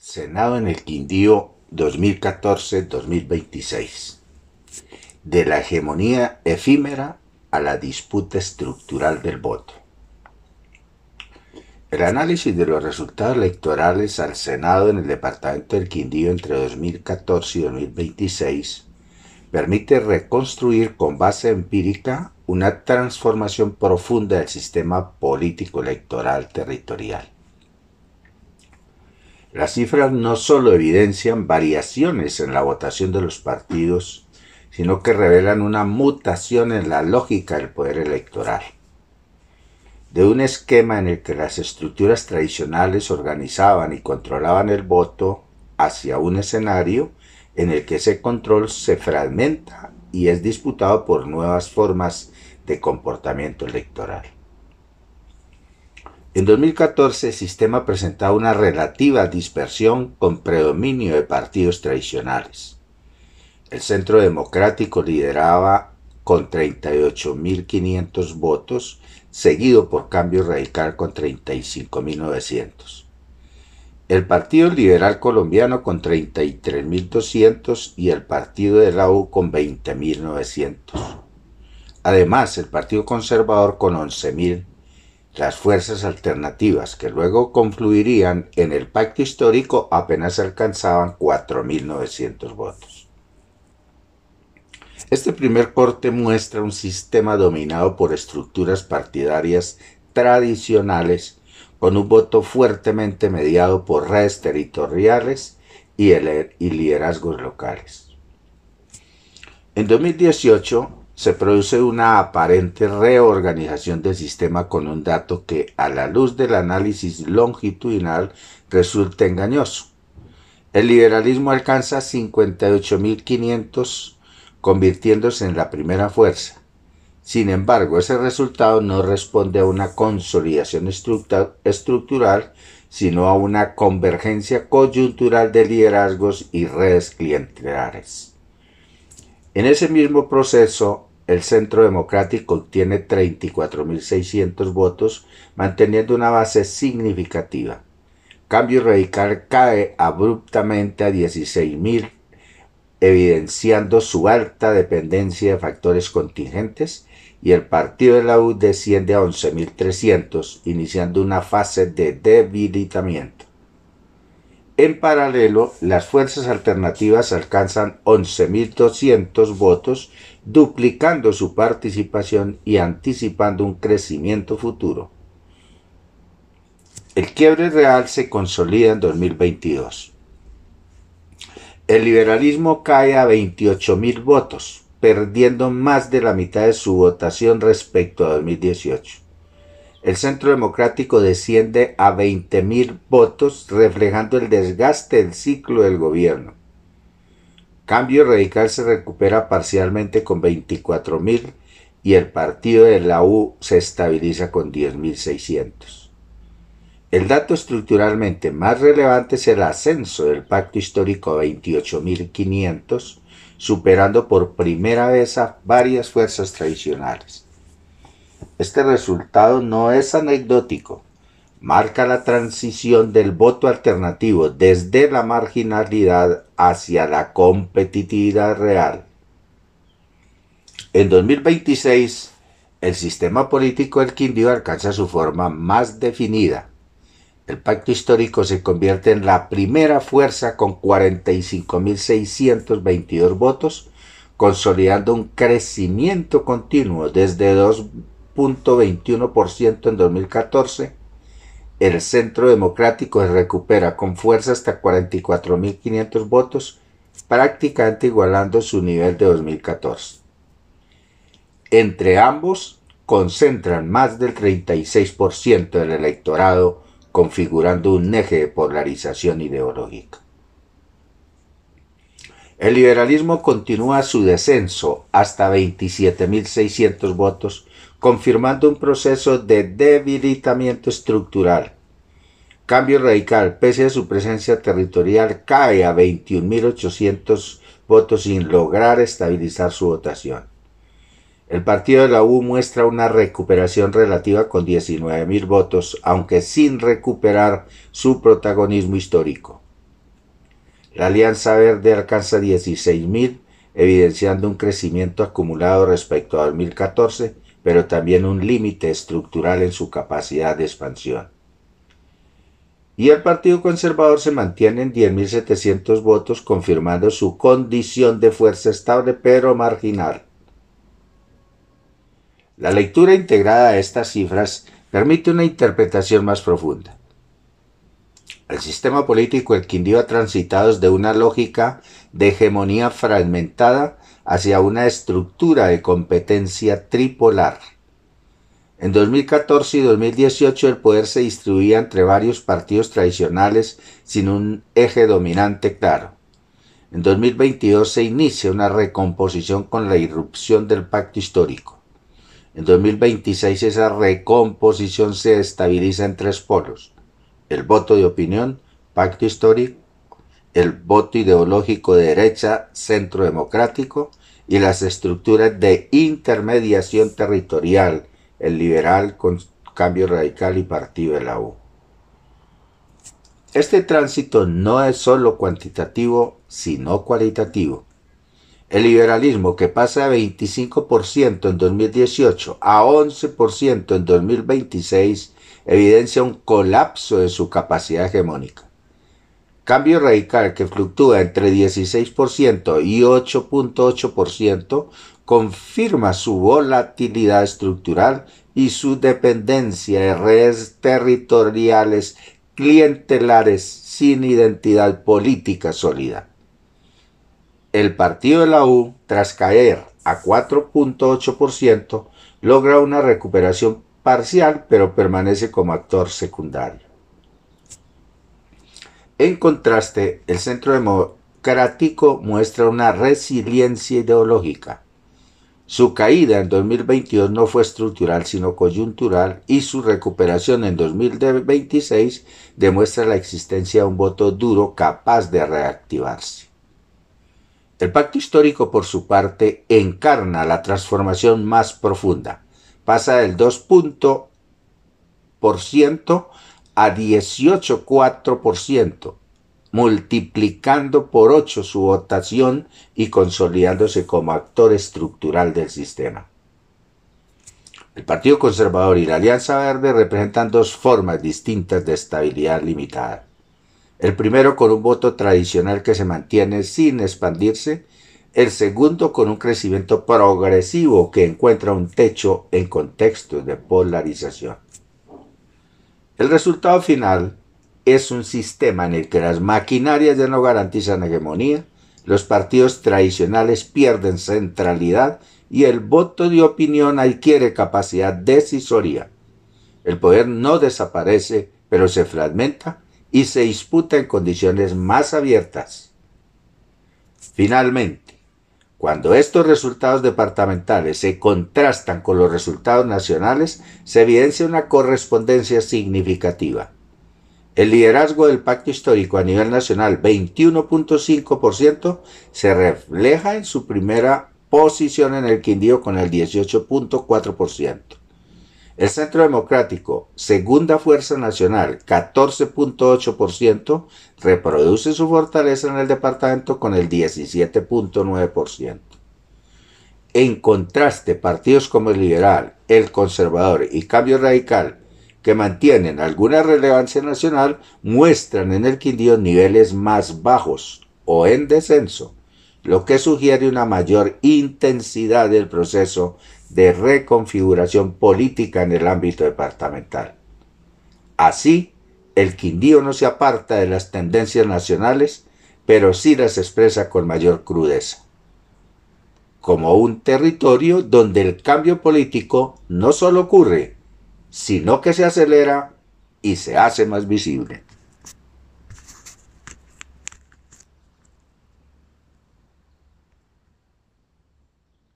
Senado en el Quindío 2014-2026. De la hegemonía efímera a la disputa estructural del voto. El análisis de los resultados electorales al Senado en el departamento del Quindío entre 2014 y 2026 permite reconstruir con base empírica una transformación profunda del sistema político electoral territorial. Las cifras no solo evidencian variaciones en la votación de los partidos, sino que revelan una mutación en la lógica del poder electoral. De un esquema en el que las estructuras tradicionales organizaban y controlaban el voto hacia un escenario en el que ese control se fragmenta y es disputado por nuevas formas de comportamiento electoral. En 2014 el sistema presentaba una relativa dispersión con predominio de partidos tradicionales. El Centro Democrático lideraba con 38.500 votos, seguido por Cambio Radical con 35.900. El Partido Liberal Colombiano con 33.200 y el Partido de la U con 20.900. Además, el Partido Conservador con 11.000. Las fuerzas alternativas, que luego confluirían en el pacto histórico, apenas alcanzaban 4.900 votos. Este primer corte muestra un sistema dominado por estructuras partidarias tradicionales, con un voto fuertemente mediado por redes territoriales y liderazgos locales. En 2018, se produce una aparente reorganización del sistema con un dato que, a la luz del análisis longitudinal, resulta engañoso. El liberalismo alcanza 58.500, convirtiéndose en la primera fuerza. Sin embargo, ese resultado no responde a una consolidación estructural, sino a una convergencia coyuntural de liderazgos y redes clientelares. En ese mismo proceso, el Centro Democrático obtiene 34.600 votos, manteniendo una base significativa. Cambio Radical cae abruptamente a 16.000, evidenciando su alta dependencia de factores contingentes, y el Partido de la U desciende a 11.300, iniciando una fase de debilitamiento. En paralelo, las fuerzas alternativas alcanzan 11.200 votos, duplicando su participación y anticipando un crecimiento futuro. El quiebre real se consolida en 2022. El liberalismo cae a 28.000 votos, perdiendo más de la mitad de su votación respecto a 2018. El Centro Democrático desciende a 20.000 votos, reflejando el desgaste del ciclo del gobierno. Cambio Radical se recupera parcialmente con 24.000 y el Partido de la U se estabiliza con 10.600. El dato estructuralmente más relevante es el ascenso del pacto histórico a 28.500, superando por primera vez a varias fuerzas tradicionales. Este resultado no es anecdótico, marca la transición del voto alternativo desde la marginalidad hacia la competitividad real. En 2026, el sistema político del Quindío alcanza su forma más definida. El pacto histórico se convierte en la primera fuerza con 45.622 votos, consolidando un crecimiento continuo desde 2.21% en 2014, el Centro Democrático se recupera con fuerza hasta 44.500 votos, prácticamente igualando su nivel de 2014. Entre ambos, concentran más del 36% del electorado, configurando un eje de polarización ideológica. El liberalismo continúa su descenso hasta 27.600 votos, confirmando un proceso de debilitamiento estructural. Cambio Radical, pese a su presencia territorial, cae a 21.800 votos sin lograr estabilizar su votación. El Partido de la U muestra una recuperación relativa con 19.000 votos, aunque sin recuperar su protagonismo histórico. La Alianza Verde alcanza 16.000, evidenciando un crecimiento acumulado respecto a 2014, pero también un límite estructural en su capacidad de expansión. Y el Partido Conservador se mantiene en 10.700 votos, confirmando su condición de fuerza estable pero marginal. La lectura integrada de estas cifras permite una interpretación más profunda. El sistema político del Quindío ha transitado desde una lógica de hegemonía fragmentada hacia una estructura de competencia tripolar. En 2014 y 2018 el poder se distribuía entre varios partidos tradicionales sin un eje dominante claro. En 2022 se inicia una recomposición con la irrupción del pacto histórico. En 2026 esa recomposición se estabiliza en tres polos: el voto de opinión, pacto histórico, el voto ideológico de derecha, centro democrático, y las estructuras de intermediación territorial, el liberal con Cambio Radical y Partido de la U. Este tránsito no es solo cuantitativo, sino cualitativo. El liberalismo, que pasa de 25% en 2018 a 11% en 2026, evidencia un colapso de su capacidad hegemónica. Cambio Radical, que fluctúa entre 16% y 8.8%, confirma su volatilidad estructural y su dependencia de redes territoriales clientelares sin identidad política sólida. El Partido de la U, tras caer a 4.8%, logra una recuperación parcial, pero permanece como actor secundario. En contraste, el Centro Democrático muestra una resiliencia ideológica. Su caída en 2022 no fue estructural sino coyuntural, y su recuperación en 2026 demuestra la existencia de un voto duro capaz de reactivarse. El pacto histórico, por su parte, encarna la transformación más profunda. Pasa del 2% a 18,4%, multiplicando por 8 su votación y consolidándose como actor estructural del sistema. El Partido Conservador y la Alianza Verde representan dos formas distintas de estabilidad limitada. El primero con un voto tradicional que se mantiene sin expandirse, el segundo con un crecimiento progresivo que encuentra un techo en contextos de polarización. El resultado final es un sistema en el que las maquinarias ya no garantizan hegemonía, los partidos tradicionales pierden centralidad y el voto de opinión adquiere capacidad decisoria. El poder no desaparece, pero se fragmenta y se disputa en condiciones más abiertas. Finalmente, cuando estos resultados departamentales se contrastan con los resultados nacionales, se evidencia una correspondencia significativa. El liderazgo del pacto histórico a nivel nacional, 21.5%, se refleja en su primera posición en el Quindío con el 18.4%. El Centro Democrático, segunda fuerza nacional, 14.8%, reproduce su fortaleza en el departamento con el 17.9%. En contraste, partidos como el Liberal, el Conservador y Cambio Radical, que mantienen alguna relevancia nacional, muestran en el Quindío niveles más bajos o en descenso, lo que sugiere una mayor intensidad del proceso de reconfiguración política en el ámbito departamental. Así, el Quindío no se aparta de las tendencias nacionales, pero sí las expresa con mayor crudeza, como un territorio donde el cambio político no solo ocurre, sino que se acelera y se hace más visible.